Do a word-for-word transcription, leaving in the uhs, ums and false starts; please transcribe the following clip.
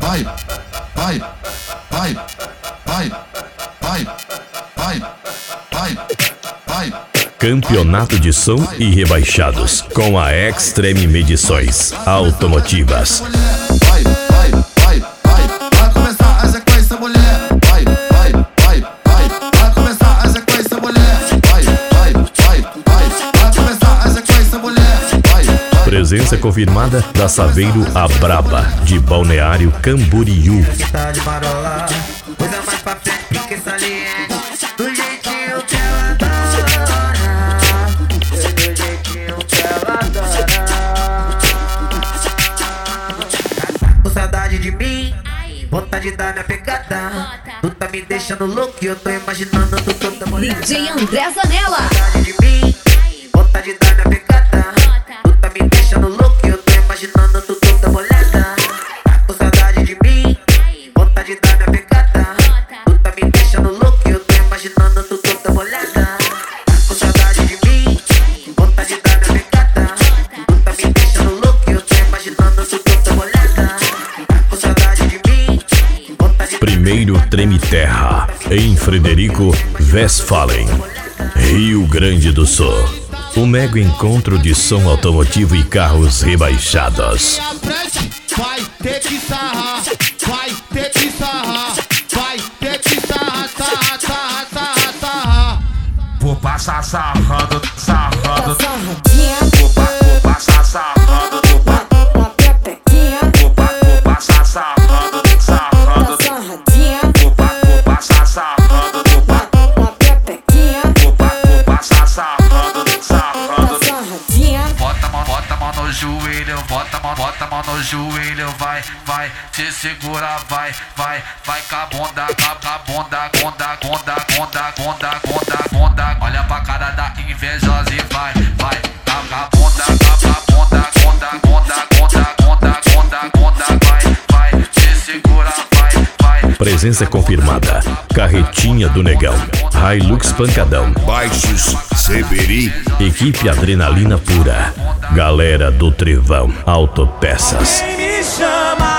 vai, vai, vai, vai, vai, vai, vai, vai. Campeonato de som e rebaixados com a Extreme Medições Automotivas. Vai, vai, vai, vai, vai começar a sequência, mulher. Vai, vai, vai, vai, vai começar a sequência, mulher. Vai, vai, vai, vai, vai começar a sequência, mulher. Vai, vai. Presença confirmada da Saveiro a Braba, de Balneário Camboriú. Tá de marola, coisa mais pra frente que saliente. Do jeitinho que ela adora, do jeitinho que ela adora. Tá com saudade de mim, vontade de dar minha pegada. Tu tá me deixando louco e eu tô imaginando tu toda molhada. D J André Zanella. Vontade de mim, vontade de dar minha pegada. Tu tá me deixando louco e eu tô imaginando tu toda molhada. Tá com saudade de mim, vontade de dar minha pegada. Tu tá me deixando louco e eu tô imaginando tu toda molhada. Tá com saudade de mim, vontade de dar minha pegada. Tu tá me deixando louco e eu tô imaginando tu toda molhada. Tá com saudade de mim, vontade de... Primeiro Treme Terra, em Frederico Westphalen, Rio Grande do Sul. O mega encontro de som automotivo e carros rebaixados. Vai ter que sarrar, vai ter que sarrar, vai ter que sarrar, sarrar, sarrar, sarrar, sarrar. Vou passar sarrando, sarrando. Sarradinha. Vou, pa, vou passar sarrando, vou, pa, Na pepequinha. vou, pa, vou passar sarrando, sarrando. Sarradinha. Vou, pa, vou passar sarrando, vou, pa, Na pepequinha. vou, pa, vou passar sarrando, sarrando. Sarradinha. Bota a mão, bota a mão no joelho, bota a mão, bota a mão no joelho, vai, vai, te segura, vai, vai, vai com a bunda, com a bunda, bunda, bunda, bunda, bunda, bunda, bunda. Olha pra cara da invejosa e vai, vai, com a bunda, com a bunda, bunda, bunda, bunda, bunda, bunda, bunda, vai, vai, te segura, vai, vai. Presença confirmada, Carretinha do Negão, Hilux Pancadão, Baixos Seberi. equipe Adrenalina Pura, galera do Trevão Autopeças. Quem me chama